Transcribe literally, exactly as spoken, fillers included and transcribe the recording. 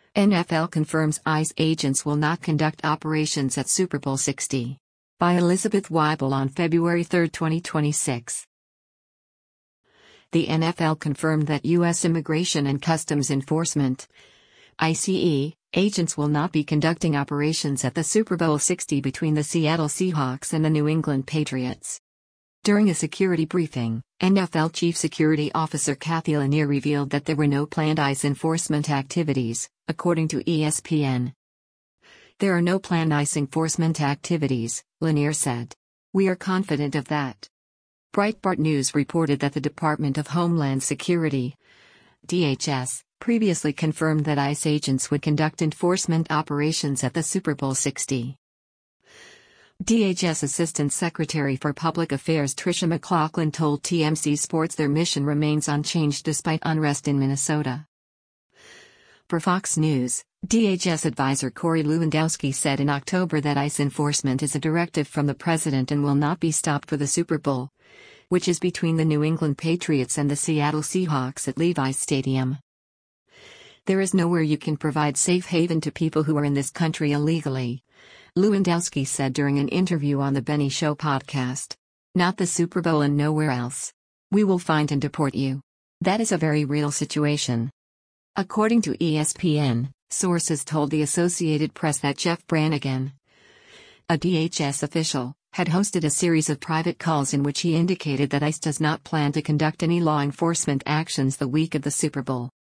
N F L confirms ICE agents will not conduct operations at Super Bowl sixty. By Elizabeth Weibel on February third, twenty twenty-six. The N F L confirmed that U S Immigration and Customs Enforcement (ICE) agents will not be conducting operations at the Super Bowl sixty between the Seattle Seahawks and the New England Patriots. During a security briefing, N F L Chief Security Officer Kathy Lanier revealed that there were no planned ICE enforcement activities, according to E S P N. "There are no planned ICE enforcement activities," Lanier said. "We are confident of that." Breitbart News reported that the Department of Homeland Security, D H S, previously confirmed that ICE agents would conduct enforcement operations at the Super Bowl sixty. D H S Assistant Secretary for Public Affairs Tricia McLaughlin told T M Z Sports their mission remains unchanged despite unrest in Minnesota. For Fox News, D H S advisor Corey Lewandowski said in October that ICE enforcement is a directive from the president and will not be stopped for the Super Bowl, which is between the New England Patriots and the Seattle Seahawks at Levi's Stadium. "There is nowhere you can provide safe haven to people who are in this country illegally," Lewandowski said during an interview on the Benny Show podcast. "Not the Super Bowl and nowhere else. We will find and deport you. That is a very real situation." According to E S P N, sources told the Associated Press that Jeff Brannigan, a D H S official, had hosted a series of private calls in which he indicated that ICE does not plan to conduct any law enforcement actions the week of the Super Bowl.